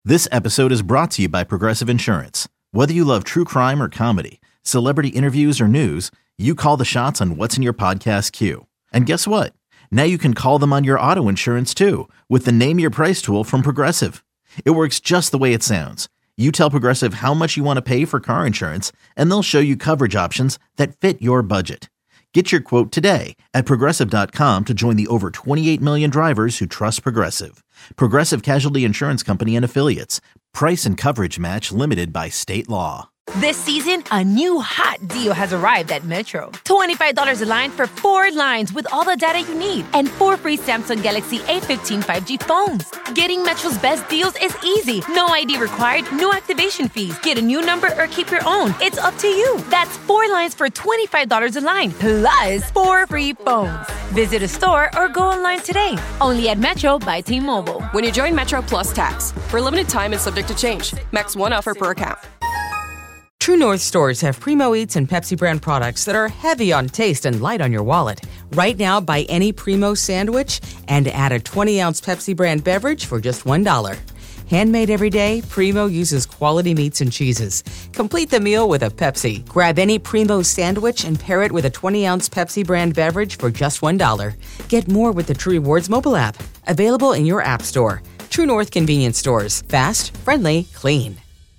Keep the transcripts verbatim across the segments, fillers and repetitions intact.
This episode is brought to you by Progressive Insurance. Whether you love true crime or comedy, celebrity interviews or news, you call the shots on what's in your podcast queue. And guess what? Now you can call them on your auto insurance too with the Name Your Price tool from Progressive. It works just the way it sounds. You tell Progressive how much you want to pay for car insurance, and they'll show you coverage options that fit your budget. Get your quote today at Progressive dot com to join the over twenty-eight million drivers who trust Progressive. Progressive Casualty Insurance Company and Affiliates. Price and coverage match limited by state law. This season, a new hot deal has arrived at Metro. twenty-five dollars a line for four lines with all the data you need and four free Samsung Galaxy A fifteen five G phones. Getting Metro's best deals is easy. No I D required, no activation fees. Get a new number or keep your own. It's up to you. That's four lines for twenty-five dollars a line, plus four free phones. Visit a store or go online today. Only at Metro by T-Mobile. When you join Metro Plus Tax. For a limited time and subject to change. Max one offer per account. True North stores have Primo Eats and Pepsi brand products that are heavy on taste and light on your wallet. Right now, buy any Primo sandwich and add a twenty-ounce Pepsi brand beverage for just one dollar. Handmade every day, Primo uses quality meats and cheeses. Complete the meal with a Pepsi. Grab any Primo sandwich and pair it with a twenty-ounce Pepsi brand beverage for just one dollar. Get more with the True Rewards mobile app. Available in your app store. True North convenience stores. Fast, friendly, clean.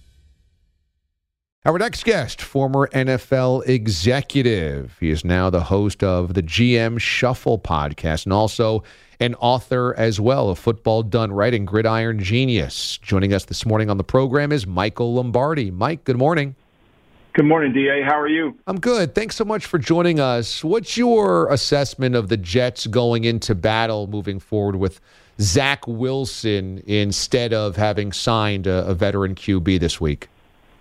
Our next guest, former N F L executive. He is now the host of the G M Shuffle podcast and also an author as well of Football Done Right and Gridiron Genius. Joining us this morning on the program is Michael Lombardi. Mike, good morning. Good morning, D A. How are you? I'm good. Thanks so much for joining us. What's your assessment of the Jets going into battle moving forward with Zach Wilson instead of having signed a, a veteran Q B this week?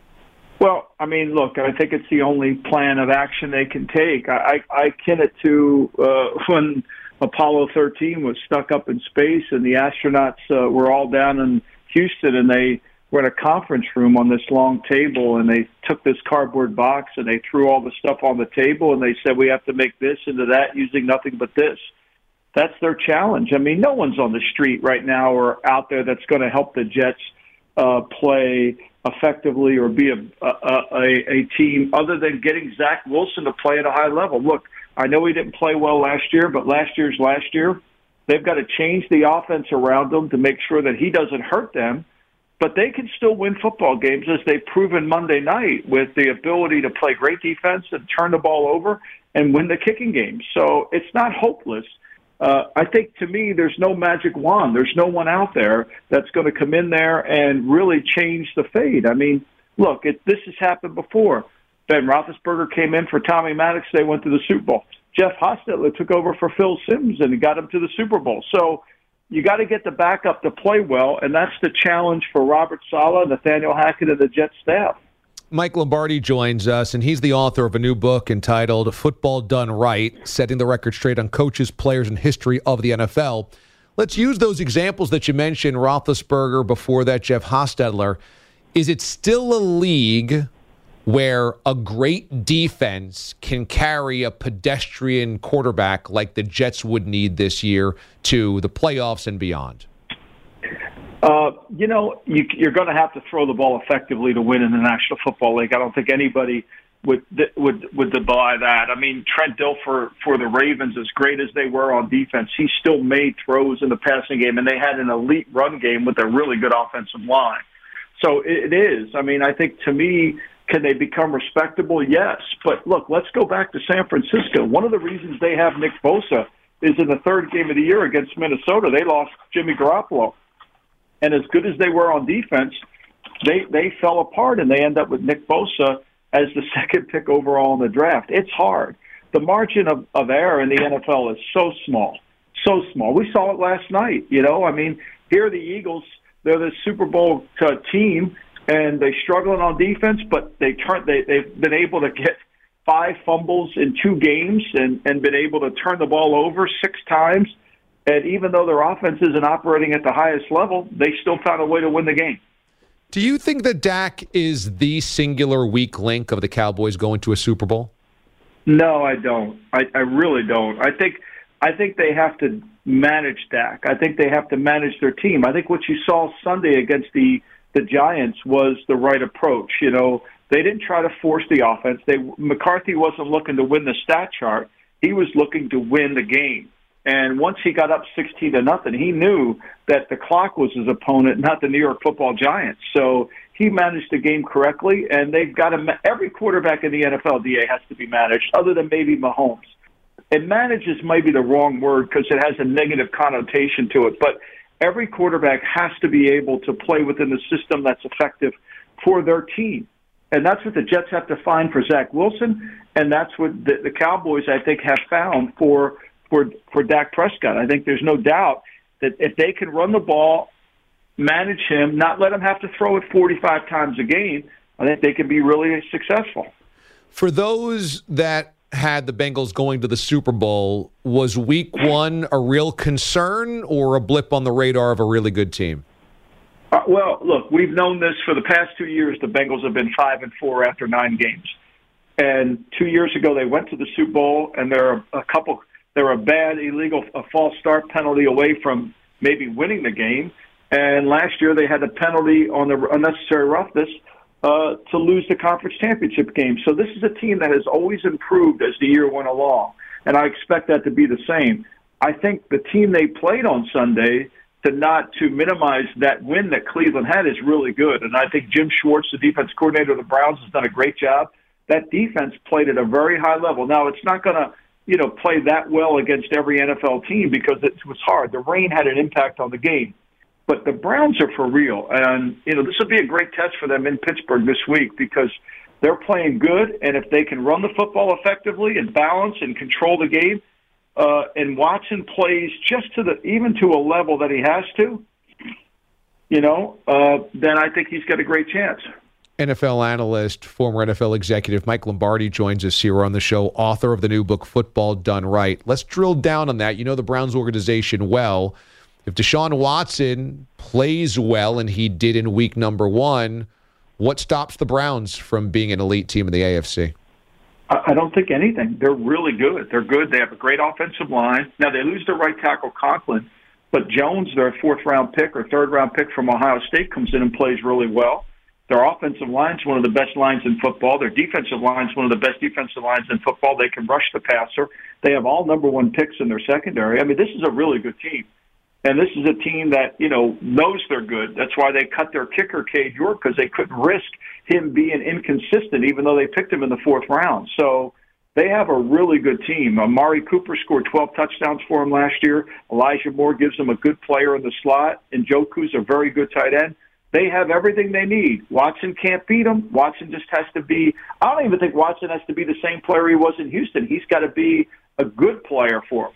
Well, I mean, look, I think it's the only plan of action they can take. I, I, I kin it to uh, when Apollo thirteen was stuck up in space and the astronauts uh, were all down in Houston and they were in a conference room on this long table and they took this cardboard box and they threw all the stuff on the table and they said, we have to make this into that using nothing but this. That's their challenge. I mean, no one's on the street right now or out there that's going to help the Jets uh, play effectively or be a, a, a, a team other than getting Zach Wilson to play at a high level. Look, I know he didn't play well last year, but last year's last year. They've got to change the offense around him to make sure that he doesn't hurt them, but they can still win football games as they've proven Monday night with the ability to play great defense and turn the ball over and win the kicking game. So it's not hopeless. Uh, I think, to me, there's no magic wand. There's no one out there that's going to come in there and really change the fate. I mean, look, it, this has happened before. Ben Roethlisberger came in for Tommy Maddox. They went to the Super Bowl. Jeff Hostetler took over for Phil Simms and got him to the Super Bowl. So you got to get the backup to play well, and that's the challenge for Robert Saleh, Nathaniel Hackett, and the Jets staff. Mike Lombardi joins us, and he's the author of a new book entitled Football Done Right, Setting the Record Straight on Coaches, Players, and History of the N F L. Let's use those examples that you mentioned, Roethlisberger, before that, Jeff Hostetler. Is it still a league where a great defense can carry a pedestrian quarterback like the Jets would need this year to the playoffs and beyond? Uh, you know, you, you're going to have to throw the ball effectively to win in the National Football League. I don't think anybody would would would deny that. I mean, Trent Dilfer for the Ravens, as great as they were on defense, he still made throws in the passing game, and they had an elite run game with a really good offensive line. So it is. I mean, I think, to me, can they become respectable? Yes. But, look, let's go back to San Francisco. One of the reasons they have Nick Bosa is in the third game of the year against Minnesota, they lost Jimmy Garoppolo. And as good as they were on defense, they they fell apart, and they end up with Nick Bosa as the second pick overall in the draft. It's hard. The margin of, of error in the N F L is so small, so small. We saw it last night, you know. I mean, here are the Eagles. They're the Super Bowl uh, team, and they're struggling on defense, but they turn, they, they've been able to get five fumbles in two games and, and been able to turn the ball over six times. And even though their offense isn't operating at the highest level, they still found a way to win the game. Do you think that Dak is the singular weak link of the Cowboys going to a Super Bowl? No, I don't. I, I really don't. I think I think they have to manage Dak. I think they have to manage their team. I think what you saw Sunday against the the Giants was the right approach. You know, they didn't try to force the offense. They McCarthy wasn't looking to win the stat chart. He was looking to win the game. And once he got up sixteen to nothing, he knew that the clock was his opponent, not the New York Football Giants. So he managed the game correctly, and they've got to, every quarterback in the N F L, D A, has to be managed, other than maybe Mahomes. And manages might be the wrong word because it has a negative connotation to it, but every quarterback has to be able to play within the system that's effective for their team. And that's what the Jets have to find for Zach Wilson, and that's what the, the Cowboys, I think, have found for for for Dak Prescott. I think there's no doubt that if they can run the ball, manage him, not let him have to throw it forty-five times a game, I think they can be really successful. For those that had the Bengals going to the Super Bowl, was week one a real concern or a blip on the radar of a really good team? Uh, well, look, we've known this for the past two years. The Bengals have been five and four after nine games. And two years ago, they went to the Super Bowl, and there are a couple – they're a bad, illegal, a false start penalty away from maybe winning the game. And last year they had a penalty on the unnecessary roughness uh, to lose the conference championship game. So this is a team that has always improved as the year went along, and I expect that to be the same. I think the team they played on Sunday, to not to minimize that win that Cleveland had, is really good. And I think Jim Schwartz, the defense coordinator of the Browns, has done a great job. That defense played at a very high level. Now, it's not going to you know, play that well against every N F L team because it was hard. The rain had an impact on the game. But the Browns are for real. And, you know, this will be a great test for them in Pittsburgh this week because they're playing good. And if they can run the football effectively and balance and control the game, uh, and Watson plays just to the, even to a level that he has to, you know, uh, then I think he's got a great chance. N F L analyst, former N F L executive Mike Lombardi joins us here on the show, author of the new book, Football Done Right. Let's drill down on that. You know the Browns organization well. If Deshaun Watson plays well, and he did in week number one, what stops the Browns from being an elite team in the A F C? I don't think anything. They're really good. They're good. They have a great offensive line. Now, they lose their right tackle, Conklin, but Jones, their fourth-round pick or third-round pick from Ohio State, comes in and plays really well. Their offensive line is one of the best lines in football. Their defensive line is one of the best defensive lines in football. They can rush the passer. They have all number one picks in their secondary. I mean, this is a really good team. And this is a team that, you know, knows they're good. That's why they cut their kicker, Cade York, because they couldn't risk him being inconsistent, even though they picked him in the fourth round. So they have a really good team. Amari Cooper scored twelve touchdowns for him last year. Elijah Moore gives them a good player in the slot. And Njoku's a very good tight end. They have everything they need. Watson can't beat them. Watson just has to be – I don't even think Watson has to be the same player he was in Houston. He's got to be a good player for him.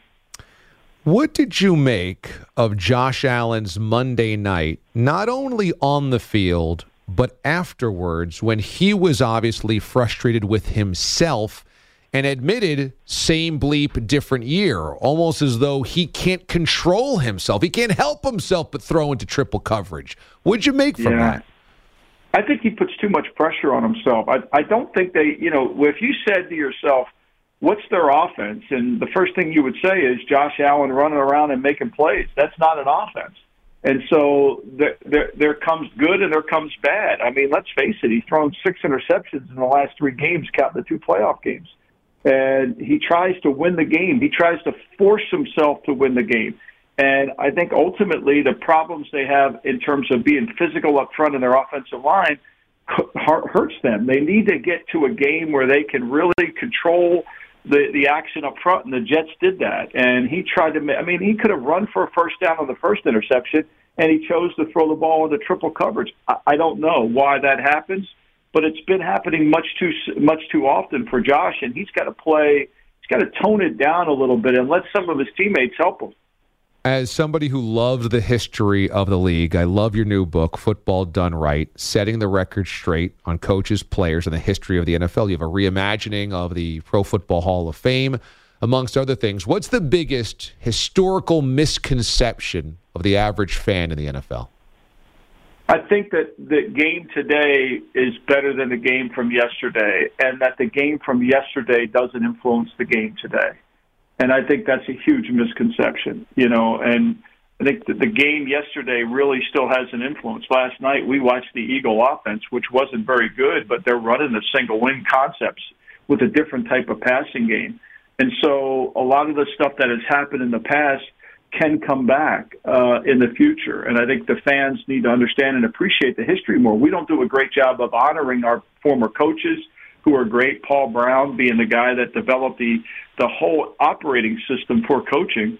What did you make of Josh Allen's Monday night, not only on the field, but afterwards, when he was obviously frustrated with himself and admitted same bleep, different year, almost as though he can't control himself. He can't help himself but throw into triple coverage. What'd you make from yeah. that? I think he puts too much pressure on himself. I, I don't think they, you know, if you said to yourself, what's their offense? And the first thing you would say is Josh Allen running around and making plays. That's not an offense. And so there, there, there comes good and there comes bad. I mean, let's face it, he's thrown six interceptions in the last three games, counting the two playoff games. And he tries to win the game. He tries to force himself to win the game. And I think ultimately the problems they have in terms of being physical up front in their offensive line hurts them. They need to get to a game where they can really control the, the action up front, and the Jets did that. And he tried to – I mean, he could have run for a first down on the first interception, and he chose to throw the ball into triple coverage. I, I don't know why that happens. But it's been happening much too much too often for Josh, and he's got to play. He's got to tone it down a little bit and let some of his teammates help him. As somebody who loved the history of the league, I love your new book, Football Done Right, setting the record straight on coaches, players, and the history of the N F L. You have a reimagining of the Pro Football Hall of Fame, amongst other things. What's the biggest historical misconception of the average fan in the N F L? I think that the game today is better than the game from yesterday, and that the game from yesterday doesn't influence the game today. And I think that's a huge misconception, you know, and I think the, the game yesterday really still has an influence. Last night we watched the Eagle offense, which wasn't very good, but they're running the single wing concepts with a different type of passing game. And so a lot of the stuff that has happened in the past can come back uh, in the future. And I think the fans need to understand and appreciate the history more. We don't do a great job of honoring our former coaches who are great, Paul Brown being the guy that developed the, the whole operating system for coaching.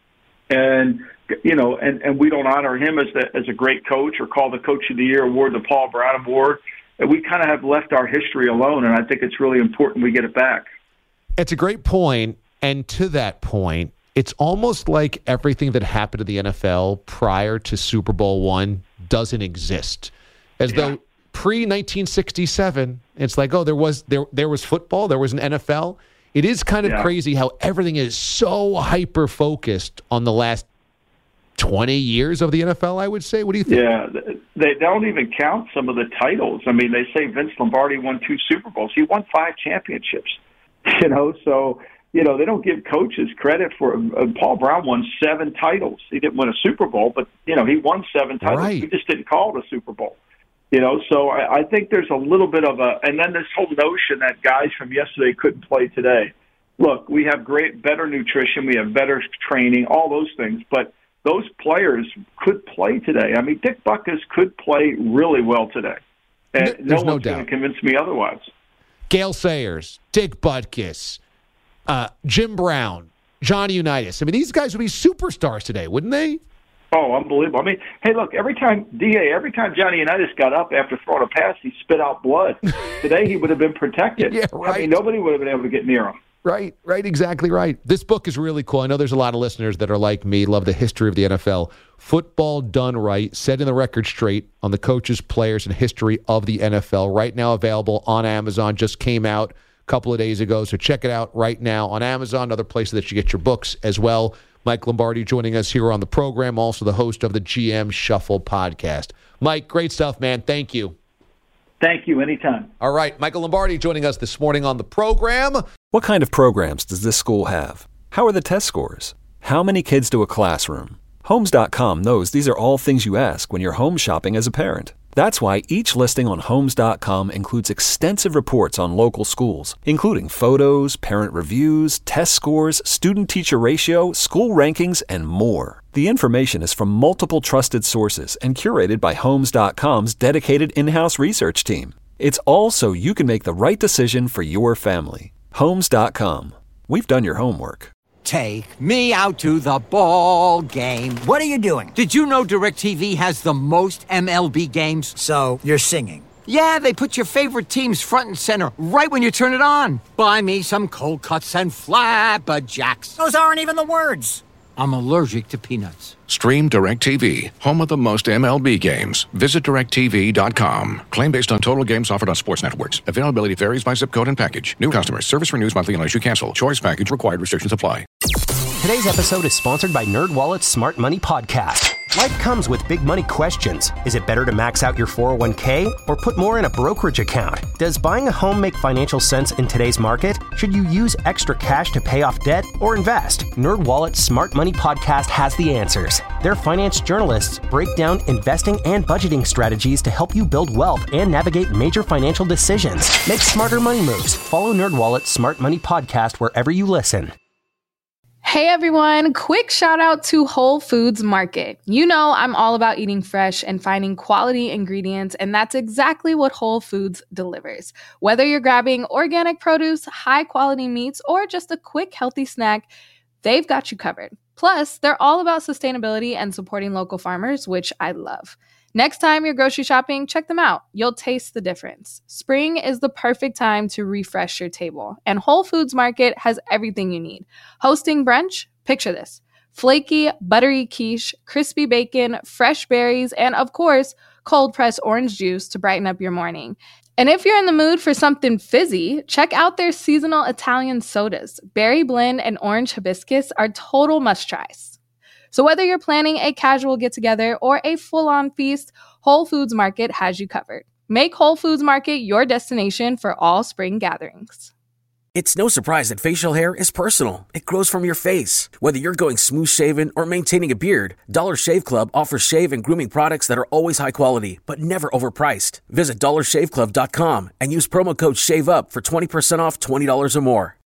And, you know, and, and we don't honor him as the, as a great coach or call the Coach of the Year award the Paul Brown Award. And we kind of have left our history alone, and I think it's really important we get it back. It's a great point, and to that point, it's almost like everything that happened to the N F L prior to Super Bowl one doesn't exist. As yeah. though pre nineteen sixty-seven, it's like, oh, there was there there was football, there was an N F L. It is kind of yeah. crazy how everything is so hyper-focused on the last twenty years of the N F L, I would say. What do you think? Yeah, they don't even count some of the titles. I mean, they say Vince Lombardi won two Super Bowls. He won five championships, you know, so... You know, they don't give coaches credit for uh, Paul Brown won seven titles. He didn't win a Super Bowl, but, you know, he won seven titles. Right. He just didn't call it a Super Bowl. You know, so I, I think there's a little bit of a – and then this whole notion that guys from yesterday couldn't play today. Look, we have great, better nutrition. We have better training, all those things. But those players could play today. I mean, Dick Butkus could play really well today. And no, no one's no going to convince me otherwise. Gale Sayers, Dick Butkus, Uh, Jim Brown, Johnny Unitas. I mean, these guys would be superstars today, wouldn't they? Oh, unbelievable. I mean, hey, look, every time, D A, every time Johnny Unitas got up after throwing a pass, he spit out blood. Today he would have been protected. Yeah, right. I mean, nobody would have been able to get near him. Right, right, exactly right. This book is really cool. I know there's a lot of listeners that are like me, love the history of the N F L. Football Done Right, setting the record straight on the coaches, players, and history of the N F L. Right now available on Amazon, just came out couple of days ago, so check it out right now on Amazon, other places that you get your books as well. Mike Lombardi joining us here on the program, also the host of the G M Shuffle podcast. Mike, great stuff, man. Thank you. Thank you. Anytime. All right, Michael Lombardi joining us this morning on the program. What kind of programs does this school have? How are the test scores? How many kids do a classroom? Homes dot com knows these are all things you ask when you're home shopping as a parent. That's why each listing on Homes dot com includes extensive reports on local schools, including photos, parent reviews, test scores, student-teacher ratio, school rankings, and more. The information is from multiple trusted sources and curated by Homes dot com's dedicated in-house research team. It's all so you can make the right decision for your family. Homes dot com. We've done your homework. Take me out to the ball game. What are you doing? Did you know DirecTV has the most M L B games? So, you're singing? Yeah, they put your favorite teams front and center right when you turn it on. Buy me some cold cuts and flabberjacks. Those aren't even the words. I'm allergic to peanuts. Stream DirecTV, home of the most M L B games. Visit direct T V dot com. Claim based on total games offered on sports networks. Availability varies by zip code and package. New customers. Service renews monthly unless you cancel. Choice package required. Restrictions apply. Today's episode is sponsored by NerdWallet's Smart Money Podcast. Life comes with big money questions. Is it better to max out your four oh one k or put more in a brokerage account? Does buying a home make financial sense in today's market? Should you use extra cash to pay off debt or invest? NerdWallet's Smart Money Podcast has the answers. Their finance journalists break down investing and budgeting strategies to help you build wealth and navigate major financial decisions. Make smarter money moves. Follow NerdWallet's Smart Money Podcast wherever you listen. Hey everyone, quick shout out to Whole Foods Market. You know I'm all about eating fresh and finding quality ingredients, and that's exactly what Whole Foods delivers. Whether you're grabbing organic produce, high quality meats, or just a quick healthy snack, they've got you covered. Plus, they're all about sustainability and supporting local farmers, which I love. Next time you're grocery shopping, check them out. You'll taste the difference. Spring is the perfect time to refresh your table, and Whole Foods Market has everything you need. Hosting brunch? Picture this. Flaky, buttery quiche, crispy bacon, fresh berries, and of course, cold-pressed orange juice to brighten up your morning. And if you're in the mood for something fizzy, check out their seasonal Italian sodas. Berry blend and orange hibiscus are total must-tries. So whether you're planning a casual get-together or a full-on feast, Whole Foods Market has you covered. Make Whole Foods Market your destination for all spring gatherings. It's no surprise that facial hair is personal. It grows from your face. Whether you're going smooth shaven or maintaining a beard, Dollar Shave Club offers shave and grooming products that are always high quality, but never overpriced. Visit dollar shave club dot com and use promo code SHAVEUP for twenty percent off twenty dollars or more.